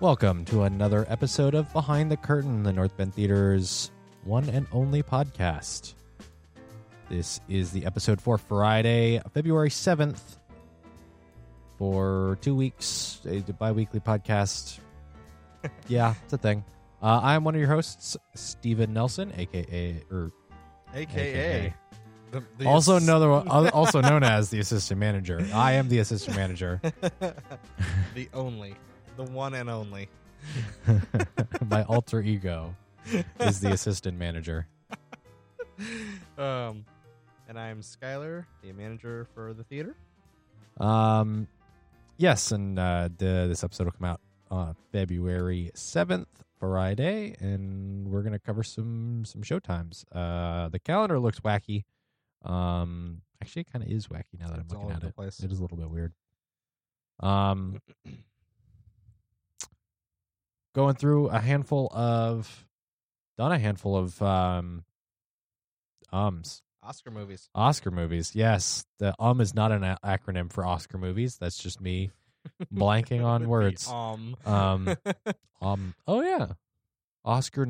Welcome to another episode of Behind the Curtain, the North Bend Theater's one and only podcast. This is the episode for Friday, February 7th. For 2 weeks, a bi-weekly podcast. Yeah, it's a thing. I'm one of your hosts, Steven Nelson, aka. Also known as the assistant manager. I am the assistant manager. The one and only. My alter ego is the assistant manager. And I'm Skylar, the manager for the theater. Yes, and this episode will come out on February 7th, Friday, and we're going to cover some showtimes. The calendar looks wacky. Actually, it kind of is wacky now that I'm looking at it. It is a little bit weird. Going through a handful of ums. Oscar movies. Oscar movies, yes. The is not an acronym for Oscar movies. That's just me blanking on words. Oh yeah, Oscar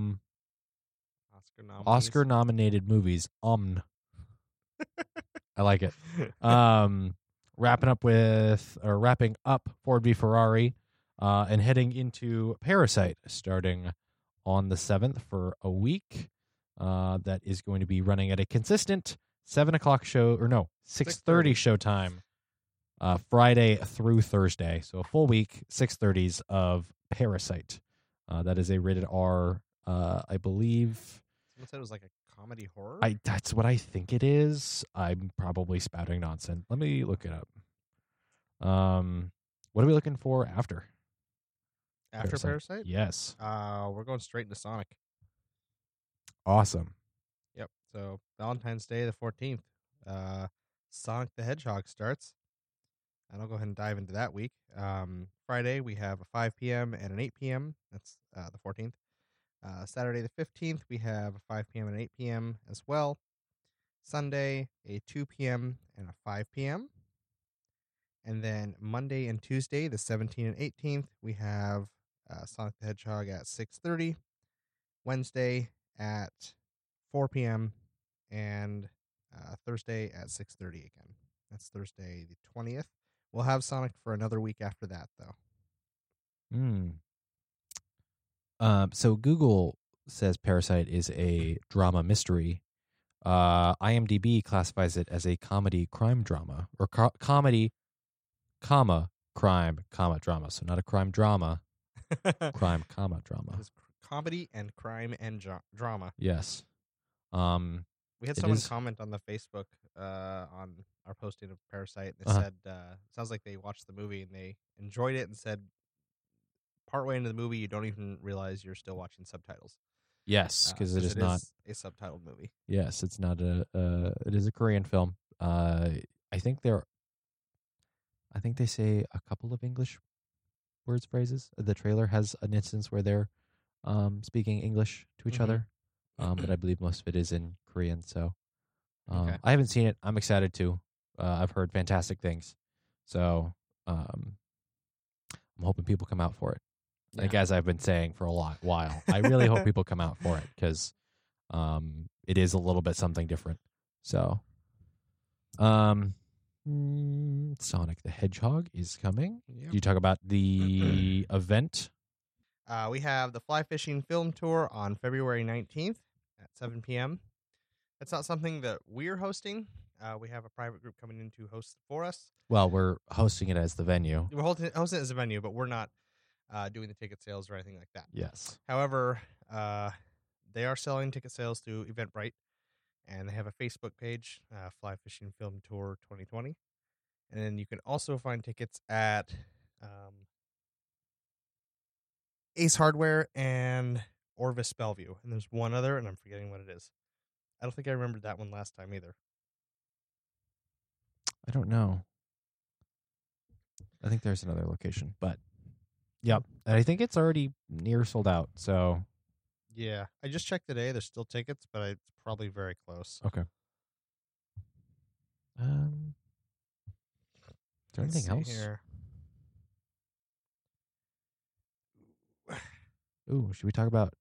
nominated movies. I like it. Wrapping up Ford v Ferrari, and heading into Parasite, starting on the 7th for a week. That is going to be running at a consistent 6:30 showtime, Friday through Thursday. So a full week, 6:30s of Parasite. That is a rated R, I believe. Someone said it was like a comedy horror? That's what I think it is. I'm probably spouting nonsense. Let me look it up. What are we looking for after? After Parasite? Yes. We're going straight into Sonic. Awesome. Yep. So Valentine's Day, the 14th, Sonic the Hedgehog starts. And I'll go ahead and dive into that week. Friday, we have a 5 p.m. and an 8 p.m. That's the 14th. Saturday, the 15th, we have a 5 p.m. and an 8 p.m. as well. Sunday, a 2 p.m. and a 5 p.m. And then Monday and Tuesday, the 17th and 18th, we have Sonic the Hedgehog at 6:30. Wednesday at 4 p.m. and Thursday at 6:30 again. That's Thursday the 20th. We'll have Sonic for another week after that, though. So Google says Parasite is a drama mystery. IMDb classifies it as a comedy crime drama, or comedy, crime, drama. So not a crime drama, crime, drama. It's comedy and crime and drama. Yes. We had someone comment on the Facebook on our posting of Parasite. They said, sounds like they watched the movie and they enjoyed it, and said partway into the movie you don't even realize you're still watching subtitles. Yes, because it is not a subtitled movie. Yes, it's not it is a Korean film. I think they say a couple of English phrases. The trailer has an instance where they're speaking English to each other. But I believe most of it is in Korean. So okay. I haven't seen it. I'm excited to. I've heard fantastic things. So I'm hoping people come out for it. Yeah. Like, as I've been saying for a while, I really hope people come out for it, because it is a little bit something different. So Sonic the Hedgehog is coming. Yep. Do you talk about the event? We have the Fly Fishing Film Tour on February 19th at 7 p.m. It's not something that we're hosting. We have a private group coming in to host for us. Well, we're hosting it as the venue. We're hosting it as a venue, but we're not doing the ticket sales or anything like that. Yes. However, they are selling ticket sales through Eventbrite, and they have a Facebook page, Fly Fishing Film Tour 2020. And then you can also find tickets at Ace Hardware and Orvis Bellevue. And there's one other, and I'm forgetting what it is. I don't think I remembered that one last time either. I don't know. I think there's another location, but yep. And I think it's already near sold out. So yeah, I just checked today. There's still tickets, but it's probably very close. Okay. Is there anything else? Here. Ooh, should we talk about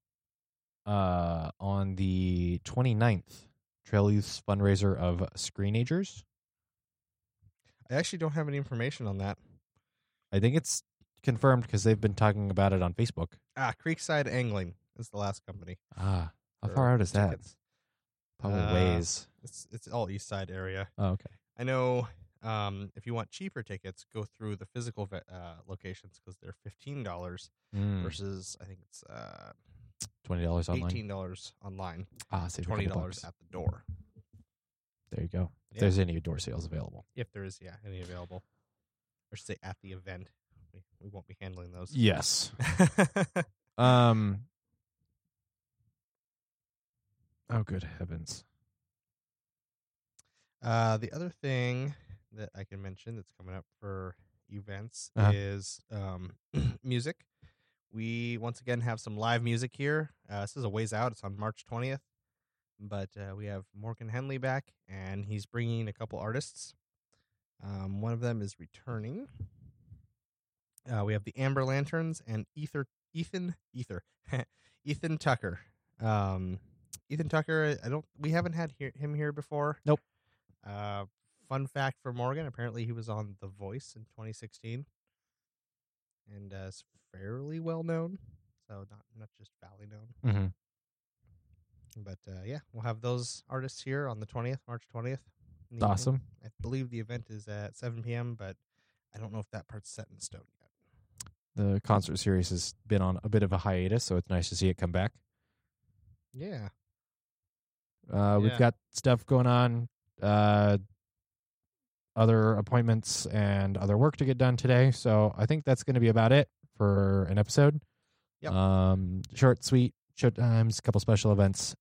on the 29th, Trail Youth's fundraiser of Screenagers? I actually don't have any information on that. I think it's confirmed because they've been talking about it on Facebook. Creekside Angling is the last company. How for far out is that? tickets. Probably ways. It's all East Side area. Oh, okay. I know if you want cheaper tickets, go through the physical locations because they're $15 versus I think it's $20 online. $18 online. Save a couple $20 bucks. at the door. There you go. If Yeah. there's any door sales available. If there is, any available. Or should say at the event. We won't be handling those. Yes. Oh, good heavens. The other thing that I can mention that's coming up for events is music. We once again have some live music here. This is a ways out. It's on March 20th. But we have Morgan Henley back, and he's bringing a couple artists. One of them is returning. We have the Amber Lanterns and Ethan Tucker. Ethan Tucker, we haven't had him here before. Nope. Fun fact for Morgan, apparently he was on The Voice in 2016 and is fairly well known, so not just valley known. Mm-hmm. But we'll have those artists here on the 20th, March 20th. Awesome. I believe the event is at 7 p.m., but I don't know if that part's set in stone yet. The concert series has been on a bit of a hiatus, so it's nice to see it come back. Yeah. We've got stuff going on, other appointments and other work to get done today. So I think that's going to be about it for an episode. Yep. Short, sweet, show times, a couple special events.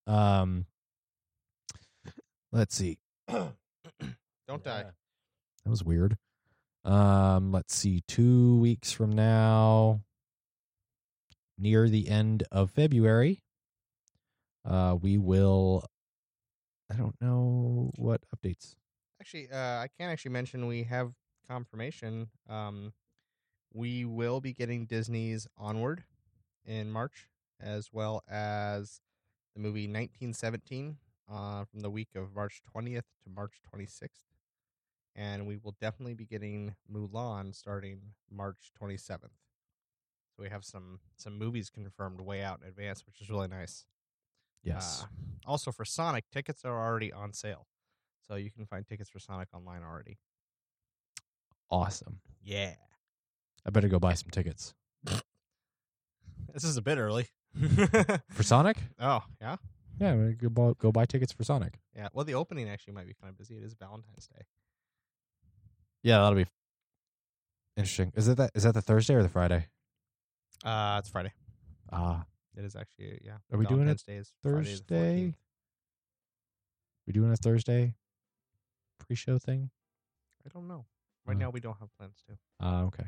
Let's see. Don't die. That was weird. Let's see. 2 weeks from now, near the end of February, we will. I don't know what updates. Actually, I can actually mention we have confirmation. We will be getting Disney's Onward in March, as well as the movie 1917 from the week of March 20th to March 26th. And we will definitely be getting Mulan starting March 27th. So we have some movies confirmed way out in advance, which is really nice. Yes. Also for Sonic, tickets are already on sale. So you can find tickets for Sonic online already. Awesome. Yeah. I better go buy some tickets. This is a bit early. For Sonic? Oh, yeah? Yeah, go buy tickets for Sonic. Yeah. Well, the opening actually might be kind of busy. It is Valentine's Day. Yeah, that'll be interesting. Is that the Thursday or the Friday? It's Friday. It is actually, yeah. Are we doing it Valentine's Day is Friday the Thursday? 14th. We doing a Thursday pre-show thing? I don't know. Right now we don't have plans to. Okay.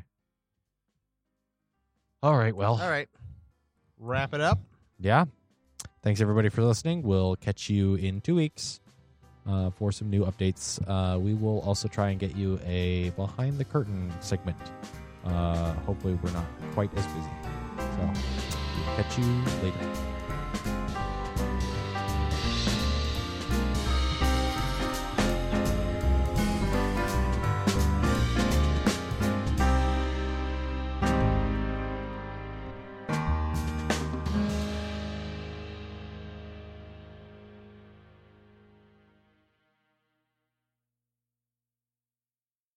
All right, well. All right. Wrap it up. Yeah. Thanks, everybody, for listening. We'll catch you in 2 weeks for some new updates. We will also try and get you a behind-the-curtain segment. Hopefully we're not quite as busy. So, we'll catch you later.